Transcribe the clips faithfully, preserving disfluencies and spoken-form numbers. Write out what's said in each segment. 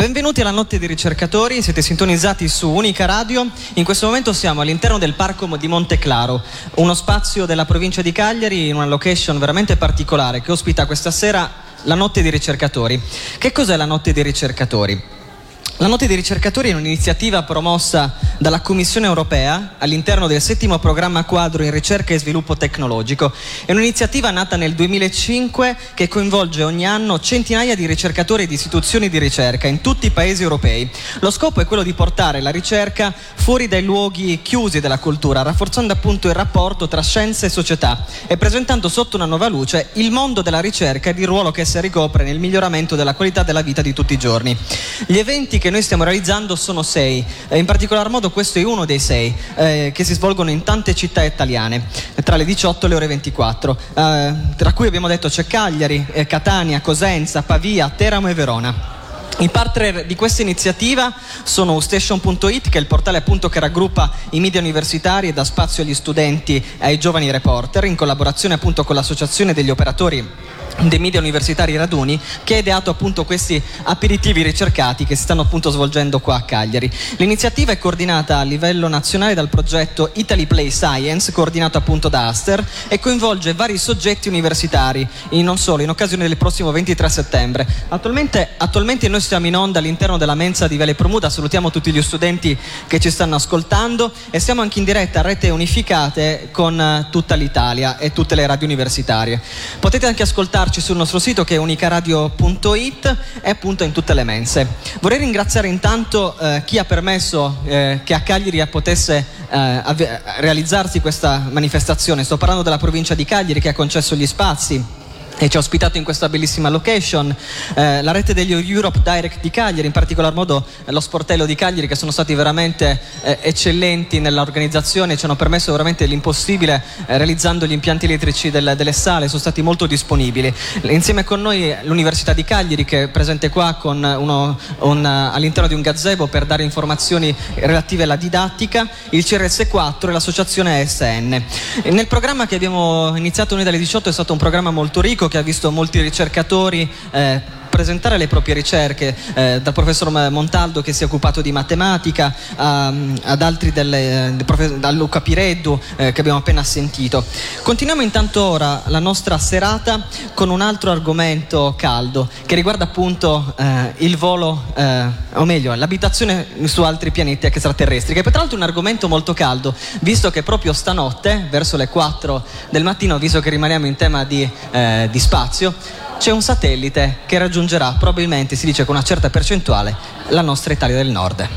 Benvenuti alla Notte dei Ricercatori, siete sintonizzati su Unica Radio. In questo momento siamo all'interno del Parco di Monteclaro, uno spazio della provincia di Cagliari in una location veramente particolare che ospita questa sera la Notte dei Ricercatori. Che cos'è la Notte dei Ricercatori? La Notte dei Ricercatori è un'iniziativa promossa dalla Commissione Europea all'interno del settimo programma quadro in ricerca e sviluppo tecnologico. È un'iniziativa nata nel duemilacinque che coinvolge ogni anno centinaia di ricercatori e di istituzioni di ricerca in tutti i paesi europei. Lo scopo è quello di portare la ricerca fuori dai luoghi chiusi della cultura, rafforzando appunto il rapporto tra scienza e società e presentando sotto una nuova luce il mondo della ricerca ed il ruolo che essa ricopre nel miglioramento della qualità della vita di tutti i giorni. Gli eventi che noi stiamo realizzando sono sei, eh, in particolar modo questo è uno dei sei, eh, che si svolgono in tante città italiane, tra le diciotto e le ore ventiquattro, eh, tra cui abbiamo detto c'è Cagliari, eh, Catania, Cosenza, Pavia, Teramo e Verona. I partner di questa iniziativa sono ustation punto it, che è il portale appunto che raggruppa i media universitari e dà spazio agli studenti e ai giovani reporter, in collaborazione appunto con l'associazione degli operatori dei media universitari Raduni, che ha ideato appunto questi aperitivi ricercati che si stanno appunto svolgendo qua a Cagliari. L'iniziativa è coordinata a livello nazionale dal progetto Italy Play Science, coordinato appunto da Aster, e coinvolge vari soggetti universitari, in non solo, in occasione del prossimo ventitré settembre. Attualmente, attualmente noi siamo in onda all'interno della mensa di Viale Promuda, salutiamo tutti gli studenti che ci stanno ascoltando e siamo anche in diretta a rete unificate con tutta l'Italia e tutte le radio universitarie. Potete anche ascoltare sul nostro sito che è unicaradio punto it e appunto in tutte le mense. Vorrei ringraziare intanto eh, chi ha permesso eh, che a Cagliari potesse eh, ave- realizzarsi questa manifestazione. Sto parlando della provincia di Cagliari che ha concesso gli spazi e ci ha ospitato in questa bellissima location, eh, la rete degli Europe Direct di Cagliari, in particolar modo eh, lo sportello di Cagliari, che sono stati veramente eh, eccellenti nell'organizzazione, ci hanno permesso veramente l'impossibile eh, realizzando gli impianti elettrici del, delle sale, sono stati molto disponibili. Insieme con noi l'Università di Cagliari, che è presente qua con uno, un, all'interno di un gazebo per dare informazioni relative alla didattica, il C R S quattro e l'associazione A S N. E nel programma che abbiamo iniziato noi dalle diciotto è stato un programma molto ricco, che ha visto molti ricercatori eh, presentare le proprie ricerche, eh, dal professor Montaldo che si è occupato di matematica a, ad altri delle, eh, da Luca Pireddu eh, che abbiamo appena sentito. Continuiamo intanto ora la nostra serata con un altro argomento caldo che riguarda appunto eh, il volo, eh, o meglio l'abitazione su altri pianeti extraterrestri, che peraltro è un argomento molto caldo, visto che proprio stanotte verso le quattro del mattino, visto che rimaniamo in tema di, eh, di spazio, c'è un satellite che raggiungerà probabilmente, si dice con una certa percentuale, la nostra Italia del Nord.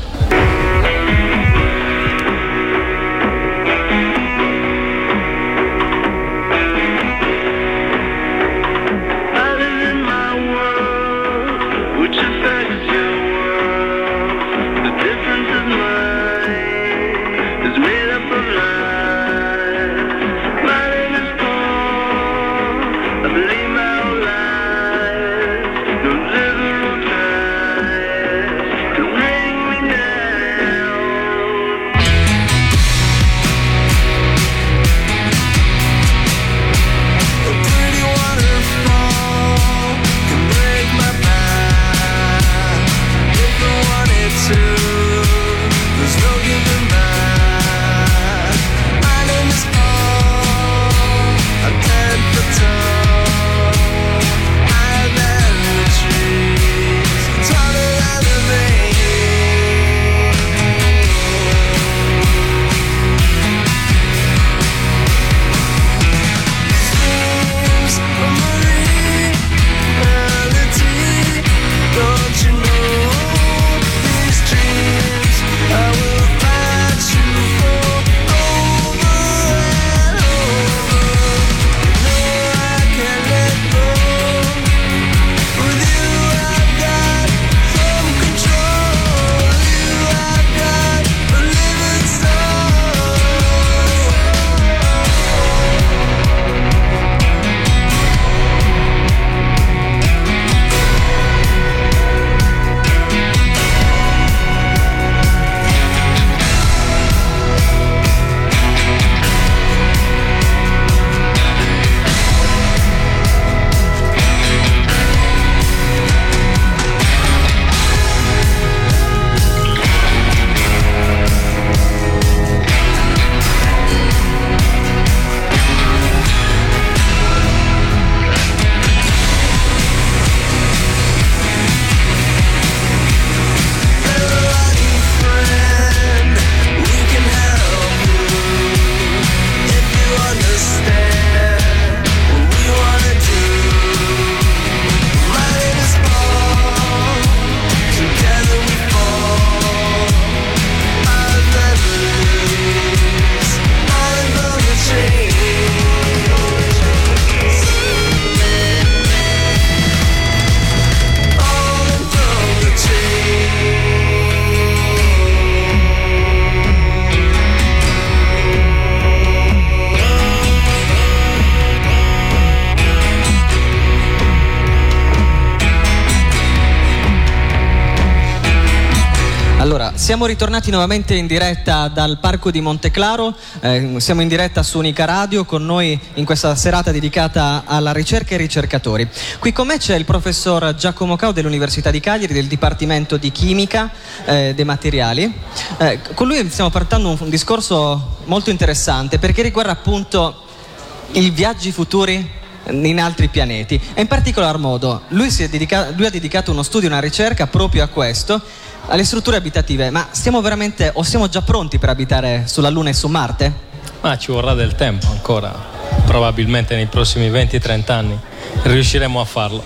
Allora, siamo ritornati nuovamente in diretta dal Parco di Monteclaro, eh, siamo in diretta su Unica Radio con noi in questa serata dedicata alla ricerca e ai ricercatori. Qui con me c'è il professor Giacomo Cao dell'Università di Cagliari, del Dipartimento di Chimica eh, dei Materiali. Eh, con lui stiamo partendo un, un discorso molto interessante perché riguarda appunto i viaggi futuri in altri pianeti e in particolar modo lui, si è dedica- lui ha dedicato uno studio, una ricerca proprio a questo, alle strutture abitative. Ma stiamo veramente o siamo già pronti per abitare sulla Luna e su Marte? Ma ci vorrà del tempo ancora, probabilmente nei prossimi venti trenta anni riusciremo a farlo.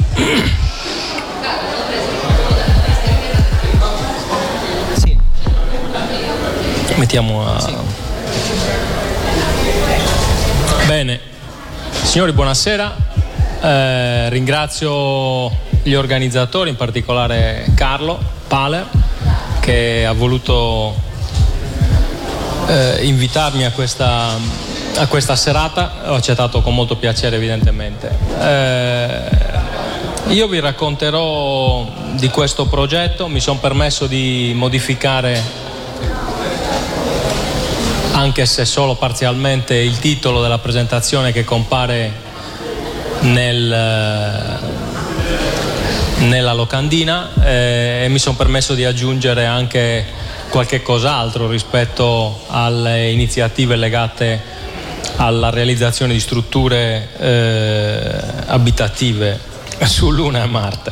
Sì. Mettiamo a... Sì. Bene, signori, buonasera. Eh, ringrazio gli organizzatori, in particolare Carlo Paler, che ha voluto eh, invitarmi a questa, a questa serata. Ho accettato con molto piacere, evidentemente. Eh, io vi racconterò di questo progetto. Mi sono permesso di modificare, anche se solo parzialmente, il titolo della presentazione che compare nel, nella locandina eh, e mi sono permesso di aggiungere anche qualche cos'altro rispetto alle iniziative legate alla realizzazione di strutture eh, abitative su Luna e Marte.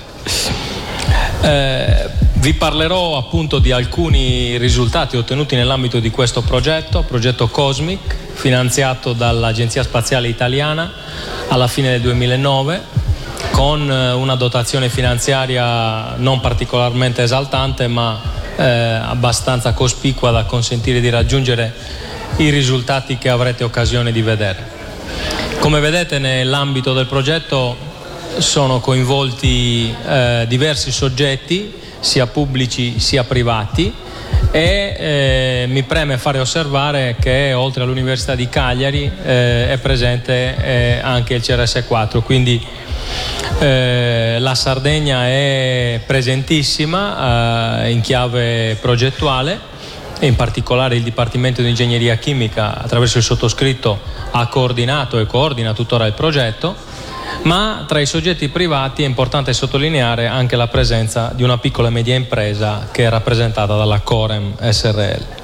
Eh, vi parlerò appunto di alcuni risultati ottenuti nell'ambito di questo progetto, progetto COSMIC, finanziato dall'Agenzia Spaziale Italiana alla fine del duemilanove, con una dotazione finanziaria non particolarmente esaltante, ma eh, abbastanza cospicua da consentire di raggiungere i risultati che avrete occasione di vedere. Come vedete, nell'ambito del progetto sono coinvolti eh, diversi soggetti, sia pubblici sia privati, e eh, mi preme fare osservare che oltre all'Università di Cagliari eh, è presente eh, anche il C R S quattro, quindi eh, la Sardegna è presentissima eh, in chiave progettuale, e in particolare il Dipartimento di Ingegneria Chimica, attraverso il sottoscritto, ha coordinato e coordina tuttora il progetto. Ma tra i soggetti privati è importante sottolineare anche la presenza di una piccola e media impresa che è rappresentata dalla Corem S R L.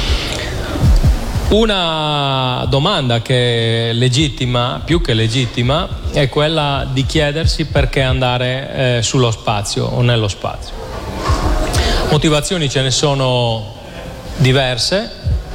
Una domanda che è legittima, più che legittima, è quella di chiedersi perché andare eh, sullo spazio o nello spazio. Motivazioni ce ne sono diverse,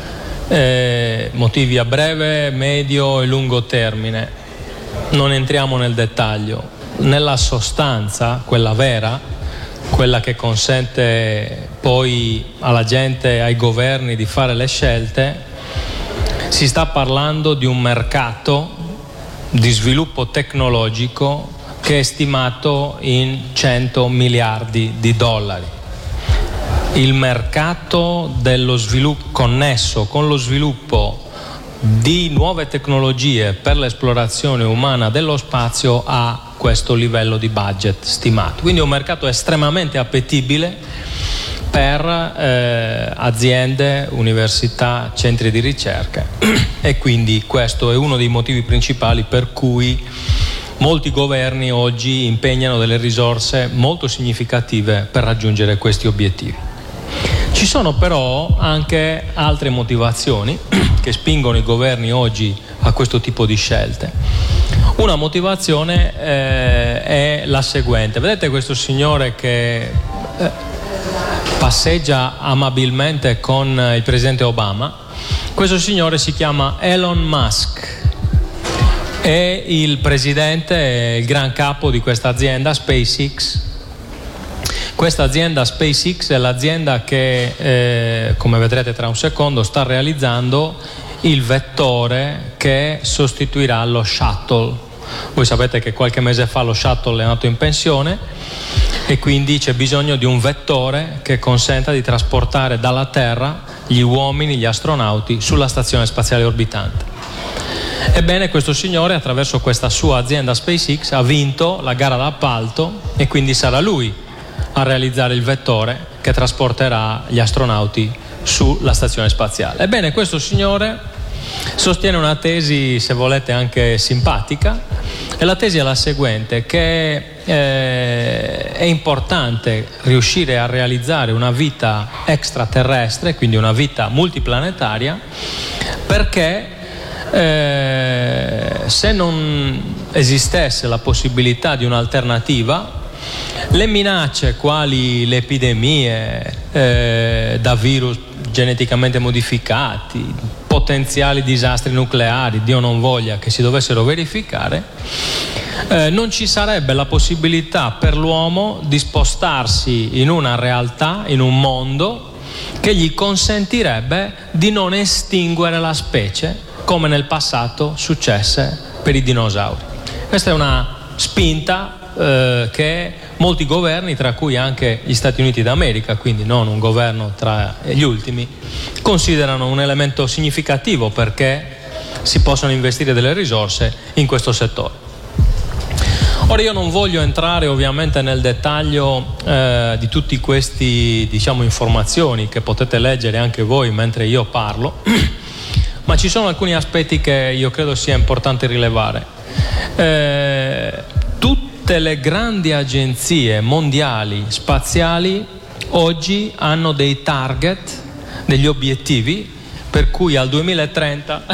eh, motivi a breve, medio e lungo termine. Non entriamo nel dettaglio. Nella sostanza, quella vera, quella che consente poi alla gente, ai governi di fare le scelte, si sta parlando di un mercato di sviluppo tecnologico che è stimato in cento miliardi di dollari. Il mercato dello sviluppo connesso con lo sviluppo di nuove tecnologie per l'esplorazione umana dello spazio a questo livello di budget stimato. Quindi è un mercato estremamente appetibile per eh, aziende, università, centri di ricerca, e quindi questo è uno dei motivi principali per cui molti governi oggi impegnano delle risorse molto significative per raggiungere questi obiettivi. Ci sono però anche altre motivazioni che spingono i governi oggi a questo tipo di scelte. Una motivazione eh, è la seguente. Vedete questo signore che eh, passeggia amabilmente con il presidente Obama? Questo signore si chiama Elon Musk. È il presidente, è il gran capo di questa azienda SpaceX. Questa azienda SpaceX è l'azienda che, eh, come vedrete tra un secondo, sta realizzando il vettore che sostituirà lo shuttle. Voi sapete che qualche mese fa lo shuttle è andato in pensione e quindi c'è bisogno di un vettore che consenta di trasportare dalla Terra gli uomini, gli astronauti, sulla stazione spaziale orbitante. Ebbene, questo signore, attraverso questa sua azienda SpaceX, ha vinto la gara d'appalto e quindi sarà lui a realizzare il vettore che trasporterà gli astronauti sulla stazione spaziale. Ebbene, questo signore sostiene una tesi, se volete, anche simpatica, e la tesi è la seguente, che eh, è importante riuscire a realizzare una vita extraterrestre, quindi una vita multiplanetaria, perché eh, se non esistesse la possibilità di un'alternativa, le minacce quali le epidemie eh, da virus geneticamente modificati, potenziali disastri nucleari, Dio non voglia che si dovessero verificare, eh, non ci sarebbe la possibilità per l'uomo di spostarsi in una realtà, in un mondo che gli consentirebbe di non estinguere la specie come nel passato successe per i dinosauri. Questa è una spinta eh, che molti governi, tra cui anche gli Stati Uniti d'America, quindi non un governo tra gli ultimi, considerano un elemento significativo perché si possono investire delle risorse in questo settore. Ora, io non voglio entrare ovviamente nel dettaglio eh, di tutti questi, diciamo, informazioni che potete leggere anche voi mentre io parlo, ma ci sono alcuni aspetti che io credo sia importante rilevare. Eh, tutte le grandi agenzie mondiali spaziali oggi hanno dei target, degli obiettivi, per cui al duemilatrenta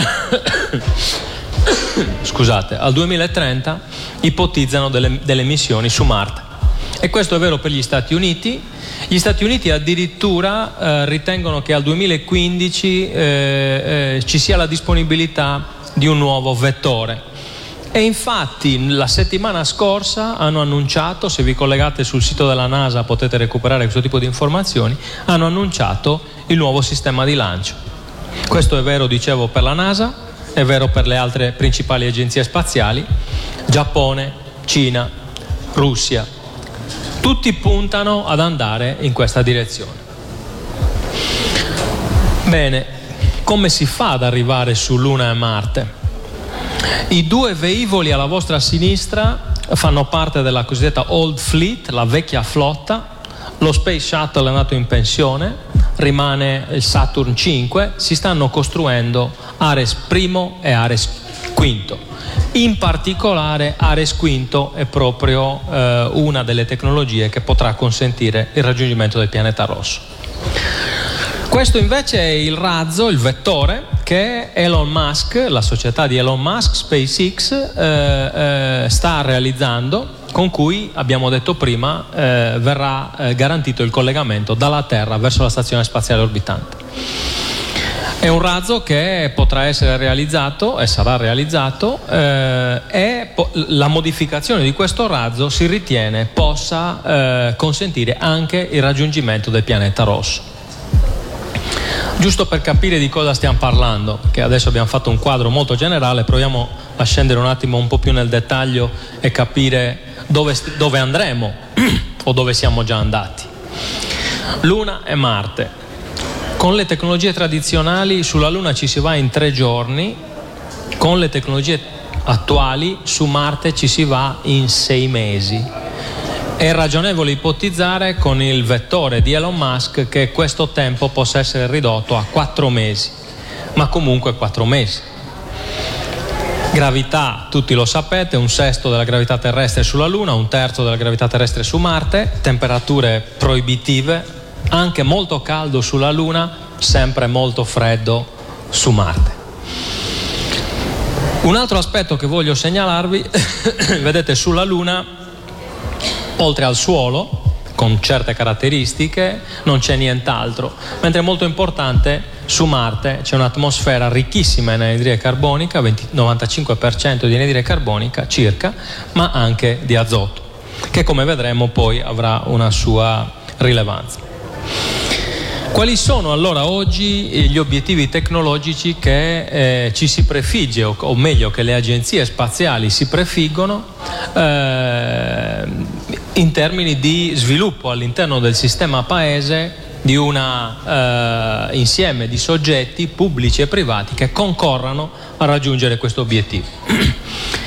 scusate, al duemilatrenta ipotizzano delle, delle missioni su Marte. E questo è vero per gli Stati Uniti. Gli Stati Uniti addirittura eh, ritengono che al duemilaquindici eh, eh, ci sia la disponibilità di un nuovo vettore. E infatti la settimana scorsa hanno annunciato, se vi collegate sul sito della NASA potete recuperare questo tipo di informazioni, hanno annunciato il nuovo sistema di lancio. Questo è vero, dicevo, per la NASA, è vero per le altre principali agenzie spaziali, Giappone, Cina, Russia. Tutti puntano ad andare in questa direzione. Bene, come si fa ad arrivare su Luna e Marte? I due velivoli alla vostra sinistra fanno parte della cosiddetta Old Fleet, la vecchia flotta. Lo Space Shuttle è andato in pensione, rimane il Saturn cinque, si stanno costruendo Ares primo e Ares quinto. In particolare Ares quinto è proprio eh, una delle tecnologie che potrà consentire il raggiungimento del pianeta rosso. Questo invece è il razzo, il vettore che Elon Musk, la società di Elon Musk, SpaceX, eh, eh, sta realizzando, con cui, abbiamo detto prima, eh, verrà eh, garantito il collegamento dalla Terra verso la stazione spaziale orbitante. È un razzo che potrà essere realizzato e sarà realizzato eh, e po- la modificazione di questo razzo si ritiene possa eh, consentire anche il raggiungimento del pianeta rosso. Giusto per capire di cosa stiamo parlando, che adesso abbiamo fatto un quadro molto generale, proviamo a scendere un attimo un po' più nel dettaglio e capire dove, st- dove andremo o dove siamo già andati. Luna e Marte. Con le tecnologie tradizionali sulla Luna ci si va in tre giorni, con le tecnologie attuali su Marte ci si va in sei mesi. È ragionevole ipotizzare con il vettore di Elon Musk che questo tempo possa essere ridotto a quattro mesi, ma comunque quattro mesi. Gravità, tutti lo sapete, un sesto della gravità terrestre sulla Luna, un terzo della gravità terrestre su Marte, temperature proibitive, anche molto caldo sulla Luna, sempre molto freddo su Marte. Un altro aspetto che voglio segnalarvi, vedete sulla Luna, oltre al suolo, con certe caratteristiche, non c'è nient'altro, mentre è molto importante, su Marte c'è un'atmosfera ricchissima in anidride carbonica, venti, novantacinque per cento di anidride carbonica circa, ma anche di azoto, che come vedremo poi avrà una sua rilevanza. Quali sono allora oggi gli obiettivi tecnologici che eh, ci si prefigge, o, o meglio che le agenzie spaziali si prefiggono eh, in termini di sviluppo all'interno del sistema paese di un eh, insieme di soggetti pubblici e privati che concorrano a raggiungere questo obiettivo?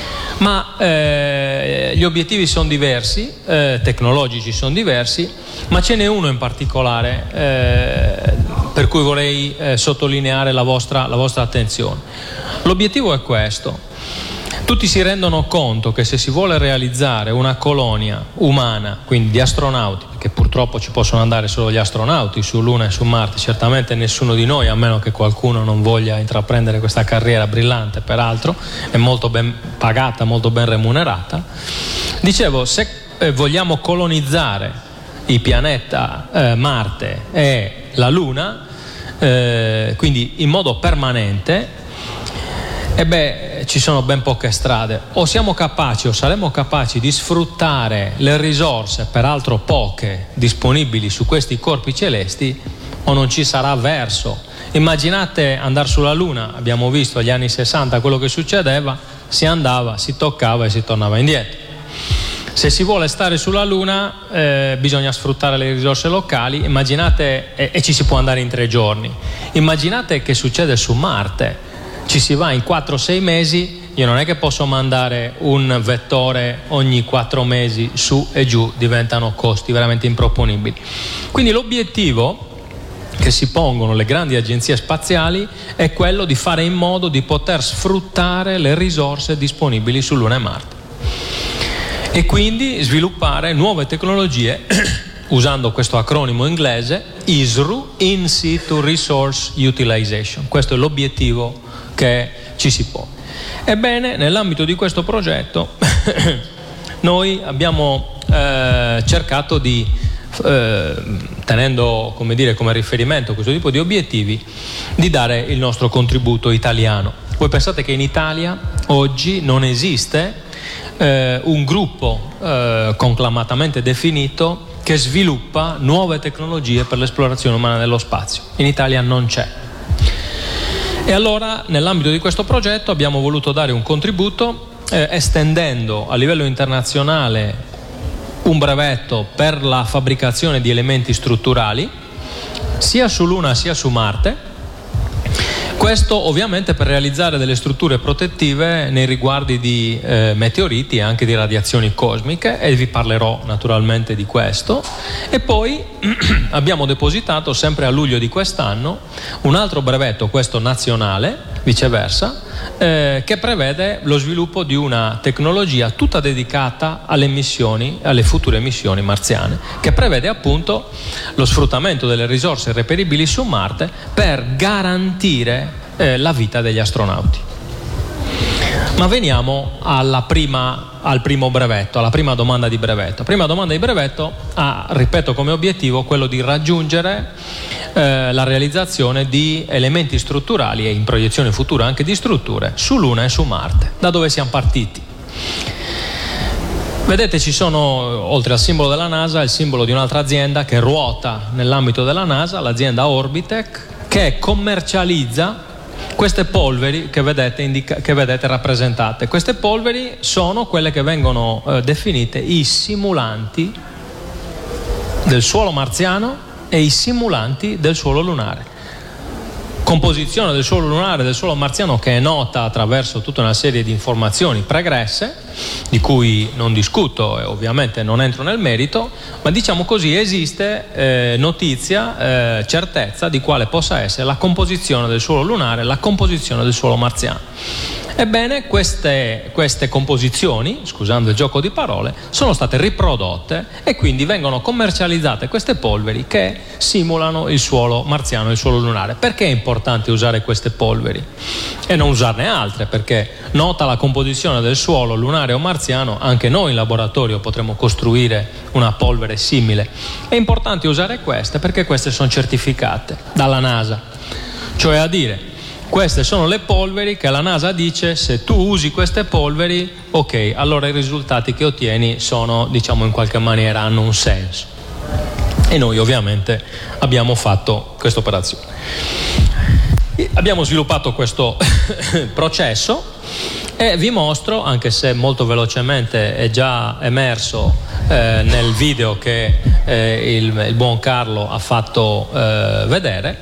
Ma eh, gli obiettivi sono diversi, eh, tecnologici sono diversi, ma ce n'è uno in particolare eh, per cui vorrei eh, sottolineare la vostra, la vostra attenzione. L'obiettivo è questo. Tutti si rendono conto che se si vuole realizzare una colonia umana, quindi di astronauti, perché purtroppo ci possono andare solo gli astronauti su Luna e su Marte, certamente nessuno di noi, a meno che qualcuno non voglia intraprendere questa carriera brillante, peraltro, è molto ben pagata, molto ben remunerata. Dicevo, se eh, vogliamo colonizzare il pianeta eh, Marte e la Luna, eh, quindi in modo permanente, e beh, ci sono ben poche strade. O siamo capaci o saremo capaci di sfruttare le risorse, peraltro poche, disponibili su questi corpi celesti, o non ci sarà verso. Immaginate andare sulla Luna, abbiamo visto agli anni sessanta quello che succedeva, si andava, si toccava e si tornava indietro. Se si vuole stare sulla Luna eh, bisogna sfruttare le risorse locali, immaginate, e, e ci si può andare in tre giorni. Immaginate che succede su Marte. Ci si va in quattro sei mesi, io non è che posso mandare un vettore ogni quattro mesi su e giù, diventano costi veramente improponibili. Quindi l'obiettivo che si pongono le grandi agenzie spaziali è quello di fare in modo di poter sfruttare le risorse disponibili su Luna e Marte e quindi sviluppare nuove tecnologie usando questo acronimo inglese I S R U, In Situ Resource Utilization. Questo è l'obiettivo che ci si pone. Ebbene, nell'ambito di questo progetto noi abbiamo eh, cercato di, eh, tenendo come dire, come riferimento questo tipo di obiettivi, di dare il nostro contributo italiano. Voi pensate che in Italia oggi non esiste eh, un gruppo eh, conclamatamente definito che sviluppa nuove tecnologie per l'esplorazione umana nello spazio. In Italia non c'è. E allora, nell'ambito di questo progetto, abbiamo voluto dare un contributo eh, estendendo a livello internazionale un brevetto per la fabbricazione di elementi strutturali, sia su Luna sia su Marte. Questo ovviamente per realizzare delle strutture protettive nei riguardi di eh, meteoriti e anche di radiazioni cosmiche, e vi parlerò naturalmente di questo. E poi abbiamo depositato sempre a luglio di quest'anno un altro brevetto, questo nazionale, viceversa, eh, che prevede lo sviluppo di una tecnologia tutta dedicata alle missioni, alle future missioni marziane, che prevede appunto lo sfruttamento delle risorse reperibili su Marte per garantire eh, la vita degli astronauti. Ma veniamo alla prima, al primo brevetto, alla prima domanda di brevetto. La prima domanda di brevetto ha, ripeto, come obiettivo quello di raggiungere eh, la realizzazione di elementi strutturali e in proiezione futura anche di strutture su Luna e su Marte, da dove siamo partiti. Vedete, ci sono, oltre al simbolo della NASA, il simbolo di un'altra azienda che ruota nell'ambito della NASA, l'azienda Orbitech, che commercializza queste polveri che vedete, indica- che vedete rappresentate. Queste polveri sono quelle che vengono eh, definite i simulanti del suolo marziano e i simulanti del suolo lunare. Composizione del suolo lunare e del suolo marziano che è nota attraverso tutta una serie di informazioni pregresse, di cui non discuto e ovviamente non entro nel merito, ma diciamo così esiste eh, notizia, eh, certezza di quale possa essere la composizione del suolo lunare e la composizione del suolo marziano. Ebbene, queste, queste composizioni, scusando il gioco di parole, sono state riprodotte e quindi vengono commercializzate queste polveri che simulano il suolo marziano e il suolo lunare. Perché è importante usare queste polveri e non usarne altre? Perché nota la composizione del suolo lunare o marziano, anche noi in laboratorio potremo costruire una polvere simile. È importante usare queste perché queste sono certificate dalla NASA, cioè a dire, queste sono le polveri che la NASA dice, se tu usi queste polveri, ok, allora i risultati che ottieni sono, diciamo, in qualche maniera hanno un senso. E noi ovviamente abbiamo fatto questa operazione. Abbiamo sviluppato questo processo e vi mostro, anche se molto velocemente è già emerso eh, nel video che eh, il, il buon Carlo ha fatto eh, vedere,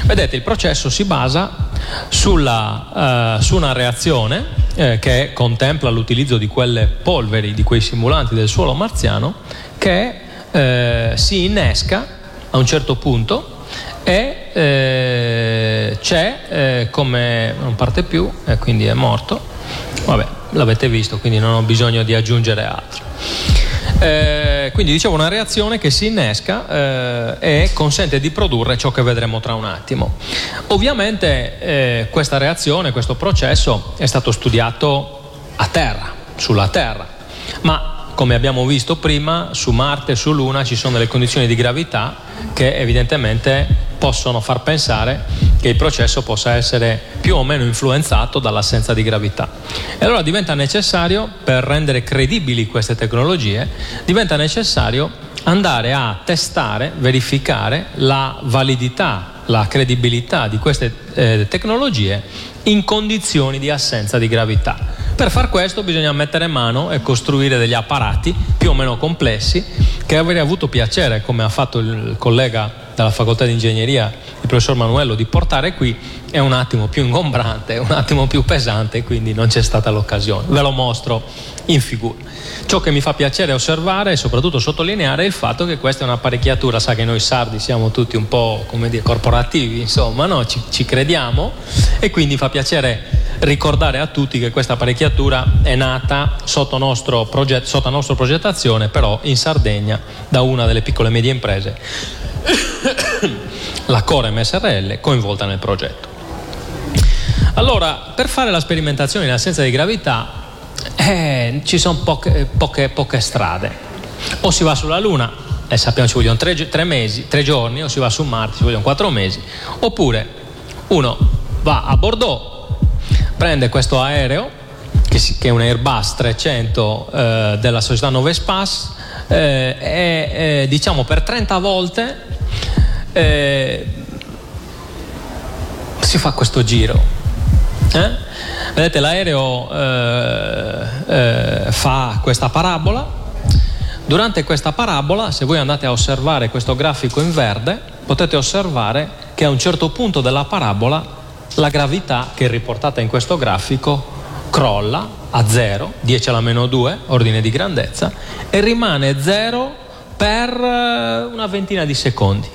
Vedete, il processo si basa sulla, uh, su una reazione eh, che contempla l'utilizzo di quelle polveri, di quei simulanti del suolo marziano, che eh, si innesca a un certo punto e eh, c'è eh, come non parte più e quindi è morto. Vabbè, l'avete visto, quindi non ho bisogno di aggiungere altro. Eh, quindi dicevo, una reazione che si innesca eh, e consente di produrre ciò che vedremo tra un attimo. Ovviamente eh, questa reazione, questo processo è stato studiato a terra, sulla Terra, ma come abbiamo visto prima, su Marte e su Luna ci sono delle condizioni di gravità che evidentemente possono far pensare che il processo possa essere più o meno influenzato dall'assenza di gravità. E allora diventa necessario, per rendere credibili queste tecnologie, diventa necessario andare a testare, verificare la validità, la credibilità di queste eh, tecnologie in condizioni di assenza di gravità. Per far questo bisogna mettere mano e costruire degli apparati più o meno complessi che avrei avuto piacere, come ha fatto il collega dalla facoltà di ingegneria, il professor Manuello, di portare qui. È un attimo più ingombrante, un attimo più pesante, quindi non c'è stata l'occasione. Ve lo mostro in figura. Ciò che mi fa piacere osservare e soprattutto sottolineare è il fatto che questa è un'apparecchiatura, sa che noi sardi siamo tutti un po', come dire, corporativi, insomma, no? ci, ci crediamo, e quindi fa piacere ricordare a tutti che questa apparecchiatura è nata sotto, nostro proget- sotto nostra progettazione, però in Sardegna, da una delle piccole e medie imprese, la Corem S R L, coinvolta nel progetto. Allora, per fare la sperimentazione in assenza di gravità eh, ci sono poche, poche, poche strade. O si va sulla Luna, e sappiamo ci vogliono tre, tre mesi, tre giorni, o si va su Marte, ci vogliono quattro mesi, oppure uno va a Bordeaux, prende questo aereo che, si, che è un Airbus trecento eh, della società Novespace eh, e eh, diciamo per trenta volte eh, si fa questo giro. Eh? Vedete, l'aereo eh, eh, fa questa parabola. Durante questa parabola, se voi andate a osservare questo grafico in verde, potete osservare che a un certo punto della parabola la gravità che è riportata in questo grafico crolla a zero, dieci alla meno due, ordine di grandezza, e rimane zero per una ventina di secondi.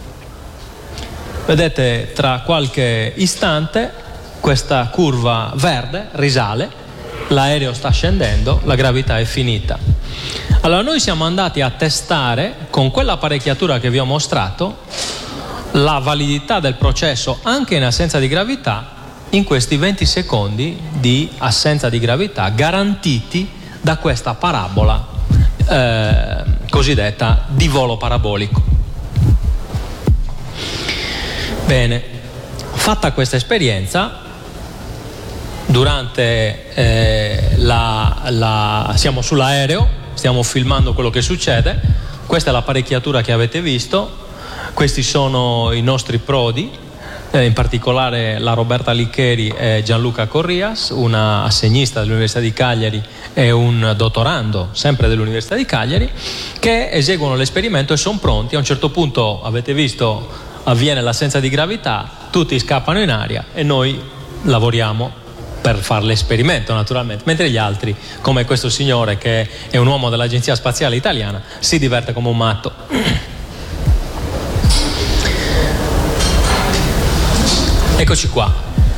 Vedete, tra qualche istante questa curva verde risale, l'aereo sta scendendo, la gravità è finita. Allora noi siamo andati a testare con quell'apparecchiatura che vi ho mostrato la validità del processo anche in assenza di gravità in questi venti secondi di assenza di gravità garantiti da questa parabola eh, cosiddetta di volo parabolico. Bene, fatta questa esperienza, durante eh, la, la siamo sull'aereo, stiamo filmando quello che succede. Questa è l'apparecchiatura che avete visto, questi sono i nostri prodi, eh, in particolare la Roberta Liccheri e Gianluca Corrias, una assegnista dell'Università di Cagliari e un dottorando sempre dell'Università di Cagliari, che eseguono l'esperimento e sono pronti. A un certo punto, avete visto, avviene l'assenza di gravità, tutti scappano in aria e noi lavoriamo per fare l'esperimento, naturalmente, mentre gli altri, come questo signore che è un uomo dell'Agenzia Spaziale Italiana, si diverte come un matto. Eccoci qua.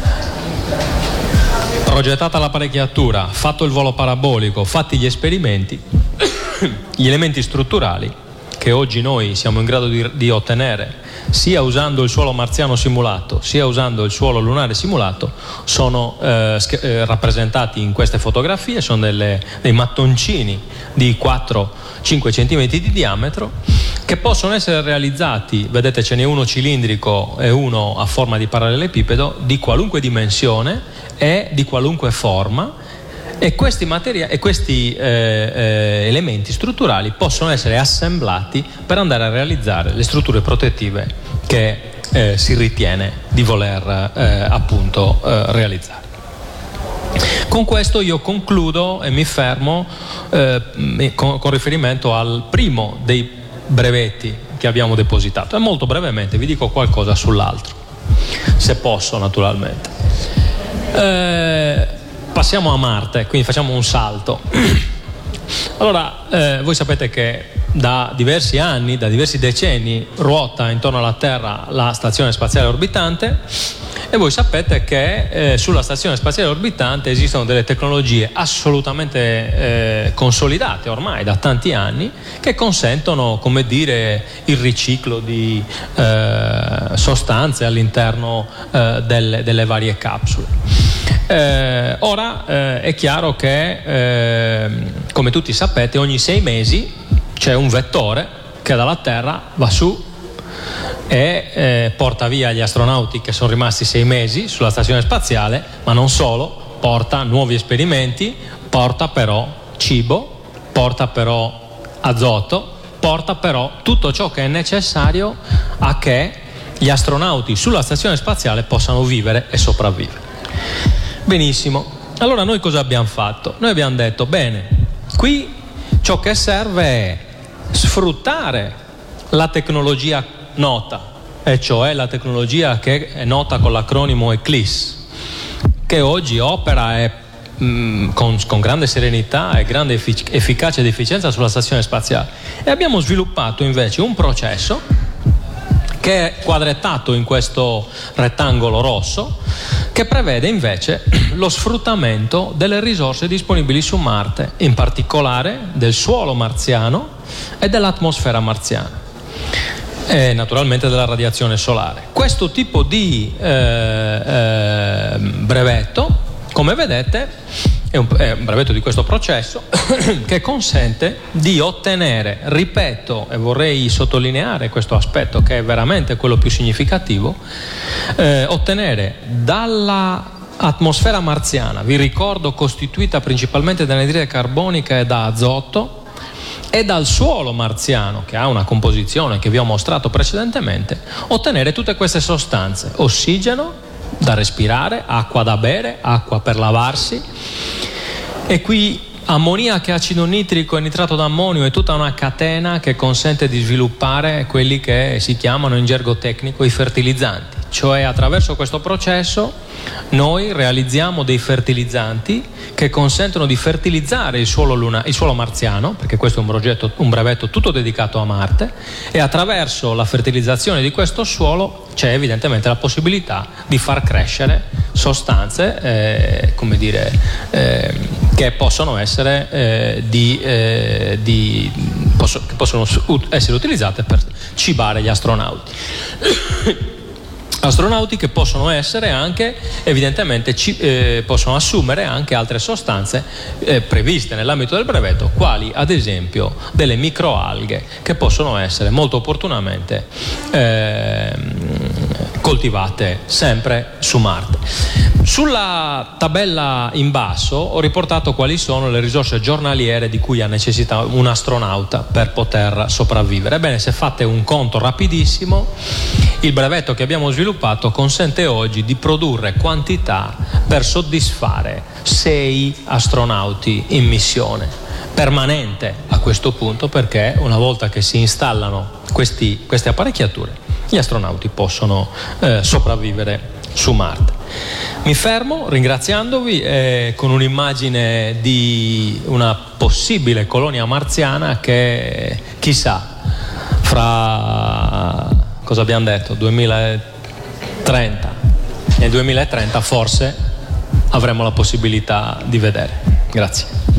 Progettata l'apparecchiatura, fatto il volo parabolico, fatti gli esperimenti, gli elementi strutturali che oggi noi siamo in grado di, di ottenere sia usando il suolo marziano simulato sia usando il suolo lunare simulato sono eh, eh, rappresentati in queste fotografie. Sono delle, dei mattoncini di quattro cinque centimetri di diametro che possono essere realizzati, vedete ce n'è uno cilindrico e uno a forma di parallelepipedo, di qualunque dimensione e di qualunque forma. E questi, materia- e questi eh, eh, elementi strutturali possono essere assemblati per andare a realizzare le strutture protettive che eh, si ritiene di voler eh, appunto eh, realizzare. Con questo io concludo e mi fermo eh, con, con riferimento al primo dei brevetti che abbiamo depositato, e molto brevemente vi dico qualcosa sull'altro. se posso naturalmente. Eh, passiamo a Marte, quindi facciamo un salto. Allora, eh, voi sapete che da diversi anni, da diversi decenni, ruota intorno alla Terra la Stazione Spaziale Orbitante, e voi sapete che eh, sulla Stazione Spaziale Orbitante esistono delle tecnologie assolutamente eh, consolidate ormai da tanti anni, che consentono, come dire, il riciclo di eh, sostanze all'interno eh, delle, delle varie capsule. Eh, ora eh, è chiaro che, eh, come tutti sapete, ogni sei mesi c'è un vettore che dalla Terra va su e eh, porta via gli astronauti che sono rimasti sei mesi sulla stazione spaziale, ma non solo, porta nuovi esperimenti, porta però cibo, porta però azoto, porta però tutto ciò che è necessario a che gli astronauti sulla stazione spaziale possano vivere e sopravvivere. Benissimo, allora noi cosa abbiamo fatto? Noi abbiamo detto, bene, qui ciò che serve è sfruttare la tecnologia nota, e cioè la tecnologia che è nota con l'acronimo E C L I S, che oggi opera e, mh, con, con grande serenità e grande effic- efficacia ed efficienza sulla stazione spaziale. E abbiamo sviluppato invece un processo che è quadrettato in questo rettangolo rosso, che prevede invece lo sfruttamento delle risorse disponibili su Marte, in particolare del suolo marziano e dell'atmosfera marziana, e naturalmente della radiazione solare. Questo tipo di eh, eh, brevetto, come vedete, è un, è un brevetto di questo processo che consente di ottenere, ripeto, e vorrei sottolineare questo aspetto che è veramente quello più significativo, eh, ottenere dalla atmosfera marziana, vi ricordo costituita principalmente da anidride carbonica e da azoto, e dal suolo marziano, che ha una composizione che vi ho mostrato precedentemente, ottenere tutte queste sostanze: ossigeno da respirare, acqua da bere, acqua per lavarsi, e qui ammoniaca, acido nitrico e nitrato d'ammonio, è tutta una catena che consente di sviluppare quelli che si chiamano in gergo tecnico i fertilizzanti. Cioè, attraverso questo processo noi realizziamo dei fertilizzanti che consentono di fertilizzare il suolo, luna, il suolo marziano, perché questo è un, progetto, un brevetto tutto dedicato a Marte, e attraverso la fertilizzazione di questo suolo c'è evidentemente la possibilità di far crescere sostanze eh, come dire, eh, che possono essere eh, di, eh, di, posso, che possono essere utilizzate per cibare gli astronauti. Astronauti che possono essere anche, evidentemente, ci, eh, possono assumere anche altre sostanze eh, previste nell'ambito del brevetto, quali ad esempio delle microalghe che possono essere molto opportunamente eh, coltivate sempre su Marte. Sulla tabella in basso ho riportato quali sono le risorse giornaliere di cui ha necessità un astronauta per poter sopravvivere. Ebbene, se fate un conto rapidissimo, il brevetto che abbiamo sviluppato consente oggi di produrre quantità per soddisfare sei astronauti in missione permanente a questo punto, perché una volta che si installano questi, queste apparecchiature, gli astronauti possono eh, sopravvivere su Marte. Mi fermo ringraziandovi eh, con un'immagine di una possibile colonia marziana che, chissà, fra, cosa abbiamo detto, duemilatrenta, nel duemilatrenta forse avremo la possibilità di vedere. Grazie.